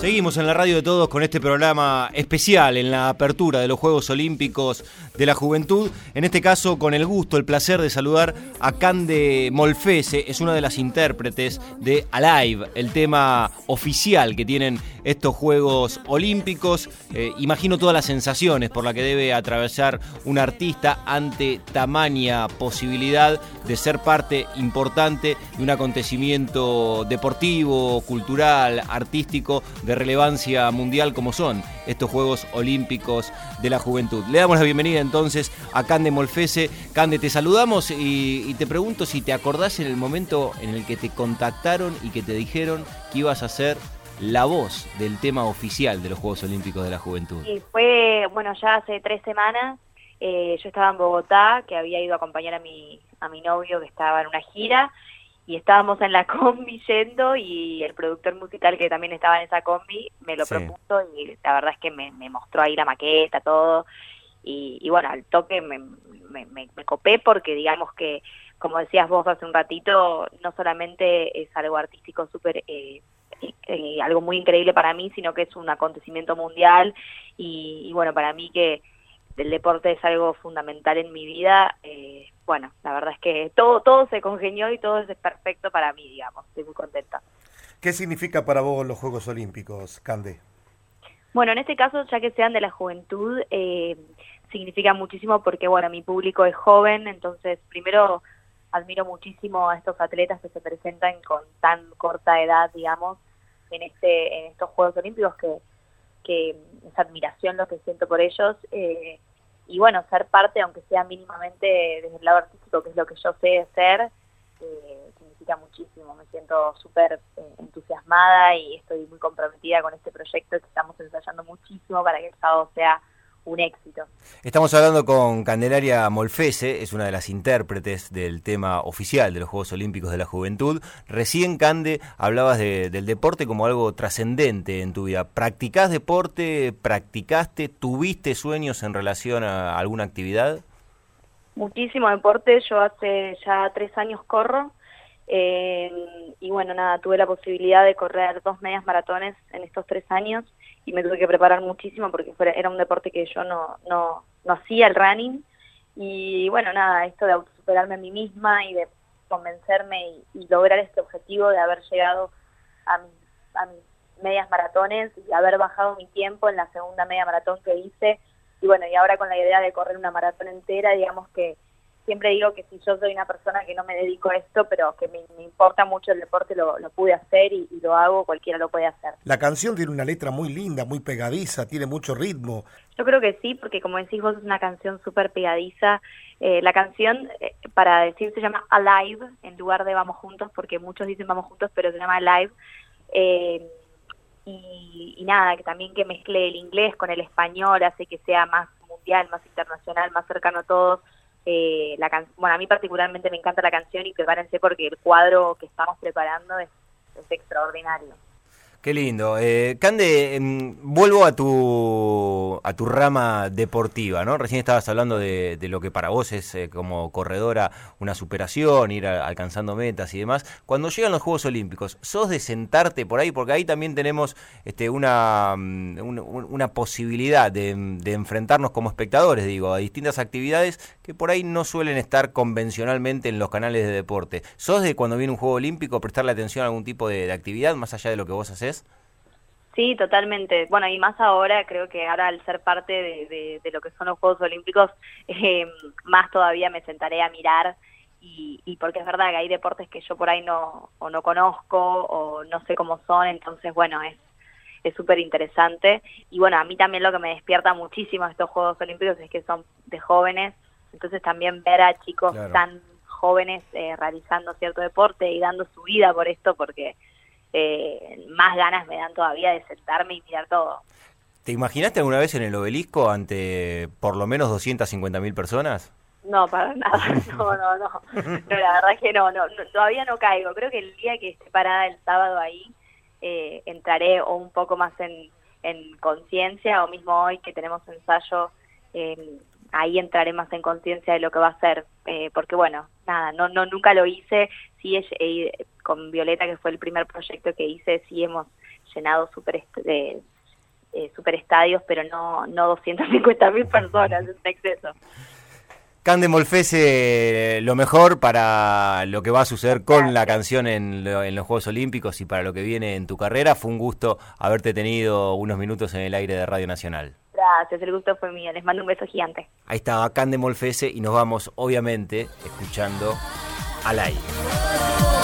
Seguimos en la radio de todos con este programa especial en la apertura de los Juegos Olímpicos de la Juventud. En este caso, con el gusto, el placer de saludar a Cande Molfese. Es una de las intérpretes de Alive, el tema oficial que tienen estos Juegos Olímpicos. Imagino todas las sensaciones por las que debe atravesar un artista ante tamaña posibilidad de ser parte importante de un acontecimiento deportivo, cultural, artístico de relevancia mundial como son estos Juegos Olímpicos de la Juventud. Le damos la bienvenida entonces a Cande Molfese. Cande, te saludamos y te pregunto si te acordás en el momento en el que te contactaron y que te dijeron que ibas a ser la voz del tema oficial de los Juegos Olímpicos de la Juventud. Sí, fue, ya hace 3 semanas. Yo estaba en Bogotá, que había ido a acompañar a mi novio que estaba en una gira, y estábamos en la combi yendo, y el productor musical que también estaba en esa combi me lo propuso, y la verdad es que me mostró ahí la maqueta, todo, y bueno, al toque me copé, porque digamos que, como decías vos hace un ratito, no solamente es algo artístico súper, algo muy increíble para mí, sino que es un acontecimiento mundial, y bueno, para mí que el deporte es algo fundamental en mi vida. Bueno, la verdad es que todo se congenió y todo es perfecto para mí, digamos. Estoy muy contenta. ¿Qué significa para vos los Juegos Olímpicos, Cande? Bueno, en este caso, ya que sean de la juventud, significa muchísimo porque, bueno, mi público es joven, entonces primero admiro muchísimo a estos atletas que se presentan con tan corta edad, digamos, en estos Juegos Olímpicos, que es admiración lo que siento por ellos, y bueno, ser parte, aunque sea mínimamente desde el lado artístico, que es lo que yo sé hacer, significa muchísimo. Me siento súper entusiasmada y estoy muy comprometida con este proyecto que estamos ensayando muchísimo para que el sábado sea un éxito. Estamos hablando con Candelaria Molfese, es una de las intérpretes del tema oficial de los Juegos Olímpicos de la Juventud. Recién, Cande, hablabas del deporte como algo trascendente en tu vida. ¿Practicás deporte? ¿Practicaste? ¿Tuviste sueños en relación a alguna actividad? Muchísimo deporte. Yo hace ya 3 años corro. Y bueno, nada, tuve la posibilidad de correr 2 medias maratones en estos 3 años, y me tuve que preparar muchísimo porque era un deporte que yo no hacía, el running, y bueno, nada, esto de autosuperarme a mí misma y de convencerme y lograr este objetivo de haber llegado a mis medias maratones y haber bajado mi tiempo en la segunda media maratón que hice, y bueno, y ahora con la idea de correr una maratón entera, digamos que siempre digo que si yo soy una persona que no me dedico a esto, pero que me importa mucho el deporte, lo pude hacer y lo hago, cualquiera lo puede hacer. La canción tiene una letra muy linda, muy pegadiza, tiene mucho ritmo. Yo creo que sí, porque como decís vos, es una canción súper pegadiza. La canción, para decir, se llama Alive, en lugar de Vamos Juntos, porque muchos dicen Vamos Juntos, pero se llama Alive. Y nada, que también que mezcle el inglés con el español, hace que sea más mundial, más internacional, más cercano a todos. Bueno, a mí particularmente me encanta la canción, y prepárense porque el cuadro que estamos preparando es extraordinario. Qué lindo. Cande, vuelvo a tu rama deportiva, ¿no? Recién estabas hablando de lo que para vos es como corredora una superación, ir alcanzando metas y demás. Cuando llegan los Juegos Olímpicos, ¿sos de sentarte por ahí? Porque ahí también tenemos una posibilidad de enfrentarnos como espectadores, digo, a distintas actividades que por ahí no suelen estar convencionalmente en los canales de deporte. ¿Sos de, cuando viene un Juego Olímpico, prestarle atención a algún tipo de actividad más allá de lo que vos hacés? Sí, totalmente. Bueno, y más ahora, creo que ahora al ser parte de lo que son los Juegos Olímpicos, más todavía me sentaré a mirar, y porque es verdad que hay deportes que yo por ahí no conozco o no sé cómo son, entonces bueno, es súper interesante. Y bueno, a mí también lo que me despierta muchísimo estos Juegos Olímpicos es que son de jóvenes, entonces también ver a chicos tan jóvenes realizando cierto deporte y dando su vida por esto, porque más ganas me dan todavía de sentarme y mirar todo. ¿Te imaginaste alguna vez en el Obelisco ante por lo menos 250.000 personas? No, para nada, no, la verdad es que no, todavía no caigo. Creo que el día que esté parada el sábado ahí, entraré o un poco más en conciencia, o mismo hoy que tenemos ensayo, ahí entraré más en conciencia de lo que va a ser, porque bueno, nada, nunca lo hice. Sí, con Violeta, que fue el primer proyecto que hice, sí hemos llenado super estadios, pero no 250.000 personas, es un exceso. Cande Molfese, lo mejor para lo que va a suceder con la canción en los Juegos Olímpicos y para lo que viene en tu carrera. Fue un gusto haberte tenido unos minutos en el aire de Radio Nacional. Gracias, el gusto fue mío. Les mando un beso gigante. Ahí estaba Cande Molfese y nos vamos, obviamente, escuchando al aire.